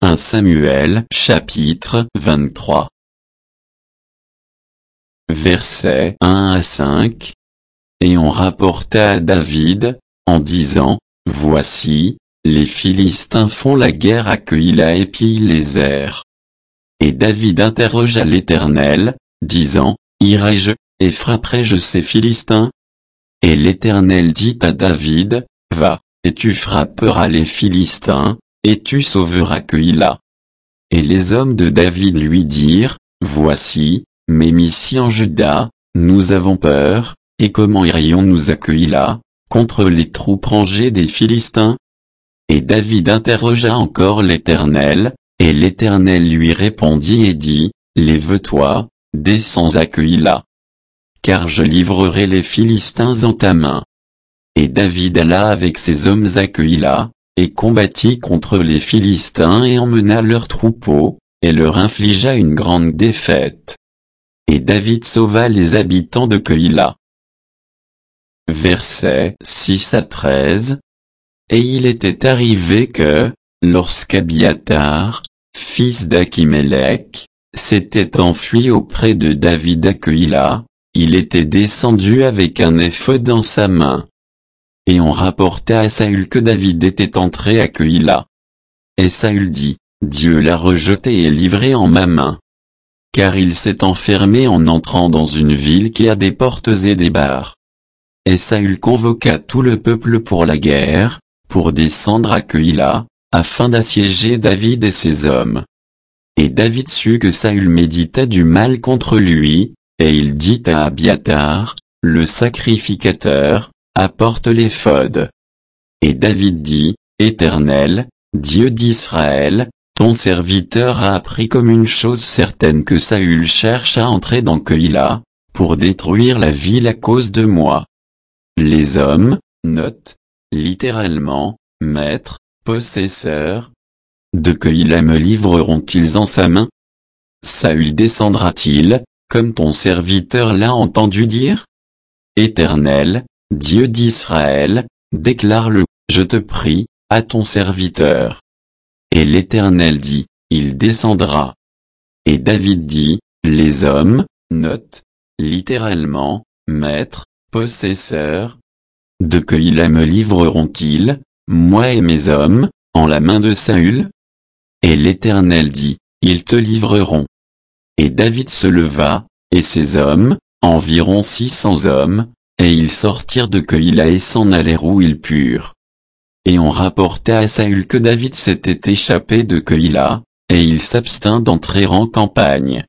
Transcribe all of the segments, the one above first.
1 Samuel chapitre 23. Versets 1 à 5. Et on rapporta à David, en disant, Voici, les Philistins font la guerre à Keïla et pillent les airs. Et David interrogea l'Éternel, disant, Irai-je, et frapperai-je ces Philistins? Et l'Éternel dit à David, Va, et tu frapperas les Philistins, et tu sauveras Keïla. Et les hommes de David lui dirent, Voici, même ici en Juda, nous avons peur, et comment irions-nous à Keïla, contre les troupes rangées des Philistins? Et David interrogea encore l'Éternel, et l'Éternel lui répondit et dit, Lève-toi, descends à Keïla. Car je livrerai les Philistins en ta main. Et David alla avec ses hommes à Keïla, et combattit contre les Philistins et emmena leurs troupeaux, et leur infligea une grande défaite. Et David sauva les habitants de Keïla. Versets 6 à 13. Et il était arrivé que, lorsqu'Abiathar, fils d'Achimélec, s'était enfui auprès de David à Keïla, il était descendu avec un éphod dans sa main. Et on rapporta à Saül que David était entré à Keïla. Et Saül dit, Dieu l'a rejeté et livré en ma main. Car il s'est enfermé en entrant dans une ville qui a des portes et des barres. Et Saül convoqua tout le peuple pour la guerre, pour descendre à Keïla, afin d'assiéger David et ses hommes. Et David sut que Saül méditait du mal contre lui, et il dit à Abiathar, le sacrificateur, apporte l'éphod. Et David dit, Éternel, Dieu d'Israël, ton serviteur a appris comme une chose certaine que Saül cherche à entrer dans Keïla, pour détruire la ville à cause de moi. Les hommes, note, littéralement, maître, possesseur, de Keïla me livreront-ils en sa main? Saül descendra-t-il, comme ton serviteur l'a entendu dire? Éternel, Dieu d'Israël, déclare-le, je te prie, à ton serviteur. Et l'Éternel dit, il descendra. Et David dit, les hommes, note, littéralement, maître, possesseur, de Keïla me livreront-ils, moi et mes hommes, en la main de Saül? Et l'Éternel dit, ils te livreront. Et David se leva, et ses hommes, environ 600 hommes, et ils sortirent de Keïla et s'en allèrent où ils purent. Et on rapporta à Saül que David s'était échappé de Keïla, et il s'abstint d'entrer en campagne.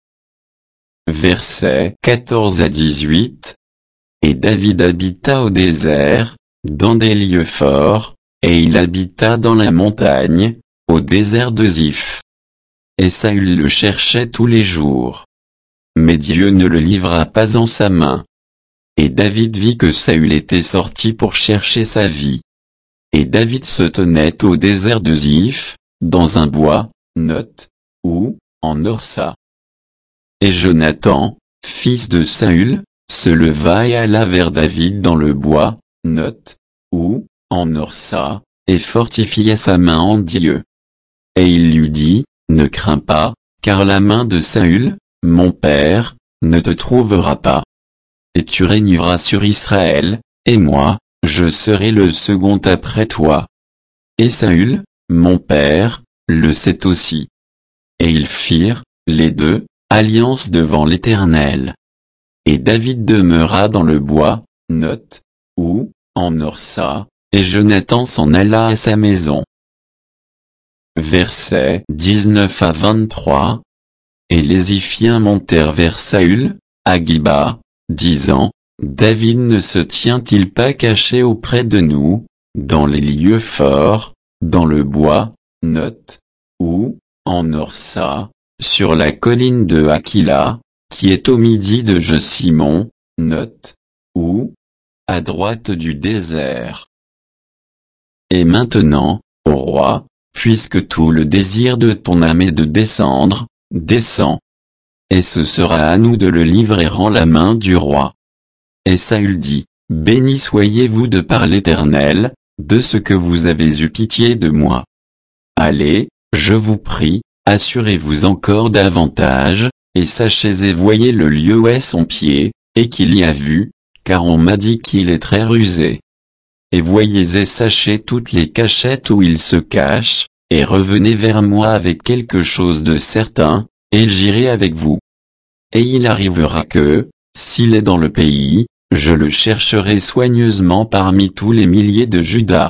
Versets 14 à 18. Et David habita au désert, dans des lieux forts, et il habita dans la montagne, au désert de Ziph. Et Saül le cherchait tous les jours. Mais Dieu ne le livra pas en sa main. Et David vit que Saül était sorti pour chercher sa vie. Et David se tenait au désert de Ziph, dans un bois, note, ou, en Orsa. Et Jonathan, fils de Saül, se leva et alla vers David dans le bois, note, ou, en Orsa, et fortifia sa main en Dieu. Et il lui dit, ne crains pas, car la main de Saül, mon père, ne te trouvera pas. Et tu régneras sur Israël, et moi, je serai le second après toi. Et Saül, mon père, le sait aussi. Et ils firent, les deux, alliance devant l'Éternel. Et David demeura dans le bois, note, ou, en Orsa, et Jonathan s'en alla à sa maison. Versets 19 à 23. Et les Ziphiens montèrent vers Saül, à Giba, disant, David ne se tient-il pas caché auprès de nous, dans les lieux forts, dans le bois, note, ou, en Orsa, sur la colline de Hakila, qui est au midi de Jesimon, note, ou, à droite du désert. Et maintenant, ô roi, puisque tout le désir de ton âme est de descendre, descends. Et ce sera à nous de le livrer en la main du roi. Et Saül dit, béni soyez-vous de par l'Éternel, de ce que vous avez eu pitié de moi. Allez, je vous prie, assurez-vous encore davantage, et sachez et voyez le lieu où est son pied, et qu'il y a vu, car on m'a dit qu'il est très rusé. Et voyez et sachez toutes les cachettes où il se cache, et revenez vers moi avec quelque chose de certain, et j'irai avec vous. Et il arrivera que, s'il est dans le pays, je le chercherai soigneusement parmi tous les milliers de Juda.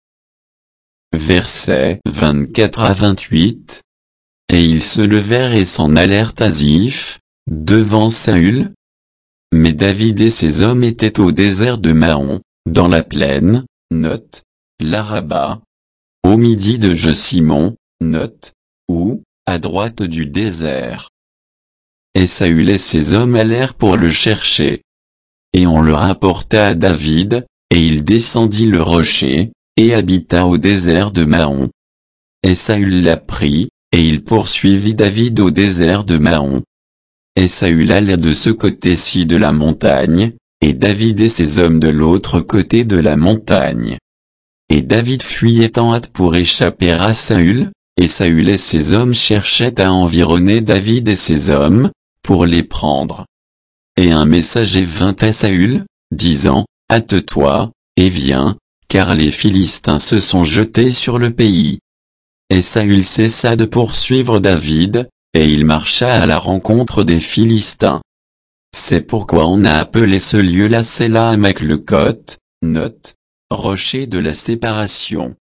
Versets 24 à 28. Et ils se levèrent et s'en allèrent à Ziph, devant Saül. Mais David et ses hommes étaient au désert de Maon, dans la plaine, note, l'Araba, au midi de Jesimon, note, ou, à droite du désert. Et Saül et ses hommes allèrent pour le chercher. Et on le rapporta à David, et il descendit le rocher, et habita au désert de Maon. Et Saül l'apprit, et il poursuivit David au désert de Maon. Et Saül allait de ce côté-ci de la montagne, et David et ses hommes de l'autre côté de la montagne. Et David fuyait en hâte pour échapper à Saül, et Saül et ses hommes cherchaient à environner David et ses hommes, pour les prendre. Et un messager vint à Saül, disant, hâte-toi, et viens, car les Philistins se sont jetés sur le pays. Et Saül cessa de poursuivre David, et il marcha à la rencontre des Philistins. C'est pourquoi on a appelé ce lieu-là Sélah avec le Côte, note, rocher de la séparation.